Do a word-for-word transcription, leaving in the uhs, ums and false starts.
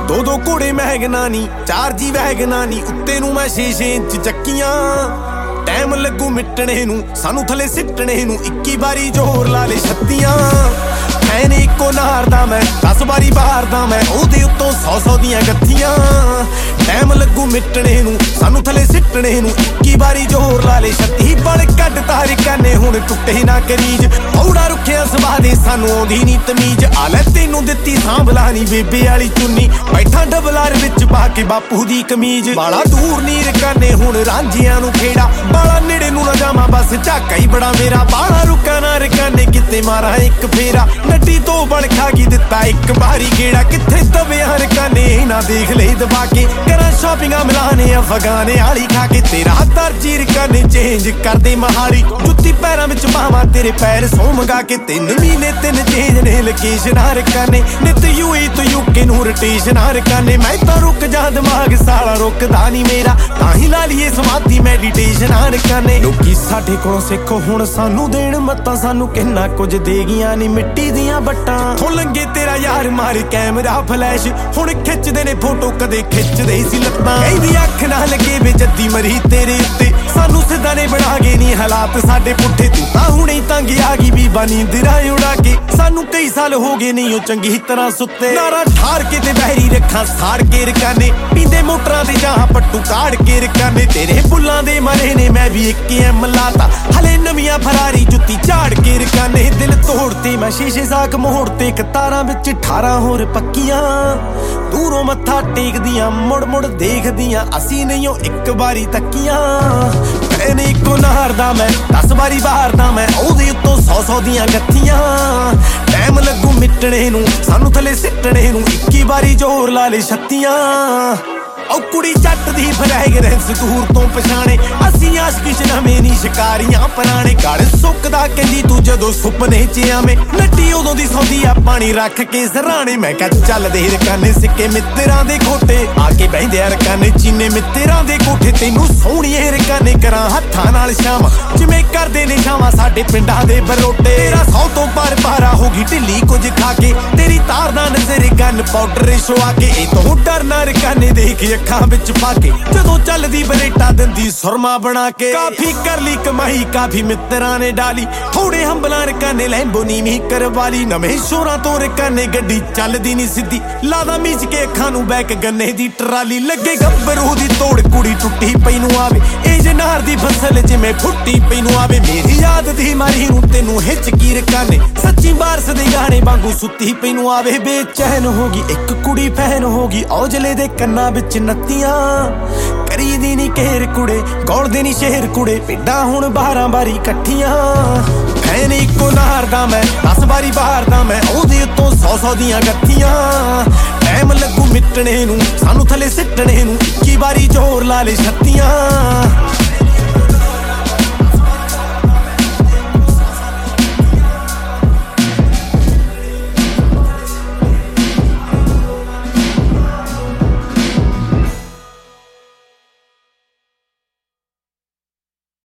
दो दो घोड़े महगना नी चार जी वैगना नी उत्ते नू मैं छे छे इंच चक्कियां टाइम लगू मिटने नू सानू थले सिटने नू इक्की बारी जोर ला ले छत्तियां फैन इको नारदा मैं दस बारी बारदा मैं ओदे उत्तों सौ सौ दियां गत्थियां टाइम लगू मिटने नू सानू थले सिटने नू इक्की बारी जोर ला ले छत्ती बल कट तार काने हुण टुटे ना करीज थोड़ा रुखिया सुभा दे सानू आउंदी नी तमीज आले तेनू दित्ती सांभला नी बेबे वाली चुन्नी बैठा डबलार विच पा के बापू दी कमीज बाला दूर नीर काने हुण रांझियां नू खेड़ा बाला नेड़े नू ना जावां बस झाका ही बड़ा मेरा बाला रुका ना रकाने किते मारा एक फेरा नड्डी तो बण खागी दिता एक बारी गेड़ा किथे दबिया रकाने ना देख ले दबा के करा शॉपिंगा मिलाने अफगाने आली खा के तेरा दर्जी रकाने चेंज कर दे महाली जुत्ती पैरां विच पावां तेरे पैर सौ मंगा के तीन महीने तीन चेंज ने लोकेशन रकाने नित यूए तो यूके नू रोटेशन रकाने मैं तो रुक जा दिमाग साला रुकदा नहीं मेरा ताही ला लीए समाधि मैडिटेशन रकाने लोकी साडे कोलों सिख हुण सानू देण मत्तां सानू किन्ना कुछ दे गईयां नी मिट्टी दियां बट्टां कित्थों लंघे तेरा यार मार कैमरा फ्लैश हुण खिचदे ने फोटो कदे खिचदे सी लत्तां कहदी अख ना लगे वे जद्दी मरी तेरे उत्ते सानू सिद्धा ने बना गए नी हालात साडे पुट्ठे तू तां हुणे तंग आ गई बीबा नींदरां उड़ा के सानू कई साल हो गए नहीं ओ चंगी तरह सुत्ते नारा ठार के ते बहरी रखां साड़ के रकाने पींदे मोटरां ते जहां पट्टू काड़ के रकाने तेरे बुल्लां दे मरे ने मैं भी एक एम लाता हले नवियां फरारी जुत्ती झाड़ के रकाने दिल तोड़ते मैं शीशे साक मोड़ते कतारां विच अठारह होर पक्कियां दूरों मत्था टेकदियां मुड़ मुड़ देखदियां असी नहीं ओ एक बारी तक्कियां मैंने इको नारदा मैं दस बारी बारदा मैं ओदे उत्तों सौ सौ दियां गत्थियां टाइम लगू मिटने नू सानू थले सिटने नू इक्की बारी जोर ला ले छत्तियां ओ कुड़ी जट दी फ्रैगरेंस दूर तो पछाणे असी आशिक नवें नी शिकारियां पुराने गल सुकदा कहंदी तू जदों सुपने च आवें नट्टी उदों दी सौंदी आ पानी रख के सराणे मैं कह चल दे रकाने सिक्के मित्तरां दे खोटे आके बहिंदे रकाने चीने मित्तरां दे कोठे तैनू सोहणीए रकाने करां हत्थां नाल शाम जिवें करदे ने शावां साडे पिंडां दे बरोटे तेरा सौ तो पर पारा होगी ढिल्ली कुछ खा के तेरी तारदा नजर गन पाउडर छुआ के ए तों डरना रकाने देख अखां विच पाके जदों चलदी बरेटा दिंदी सुरमा बना के काफी कर ली कमाई काफी मित्तरां ने डाली थोड़े हंबलां रकाने लैंबो नीवी करवाली नवें शोरां तो रकाने गड्डी चलदी नी सिद्धी लादा मीच के अखां नू बैक गन्ने दी ट्राली लगे गब्बरू दी तोड़ कुड़ी टुट्टी पई नू आवे ए जनार दी फसल जिवें फुट्टी पई नू आवे मेरी याद दी मारी नू तैनू हिचकी रकाने सच्ची बारस दे गाने वांगू सुत्ती पई नू आवे बेचैन होगी एक कुड़ी फैन होगी औजले दे कन्नां विच नत्तियां करी दी नी घेर कुड़े गौलदे नी शेर कुड़े पिंडां हुण बारां बारी कट्ठियां फैन इको नारदा मैं दस बारी बारदा मैं ओदे उत्तों सौ सौ दियां गत्थियां टाइम लगू मिटने नू सानू थले सिटने नू इक्की बारी जोर ला ले छत्तियां।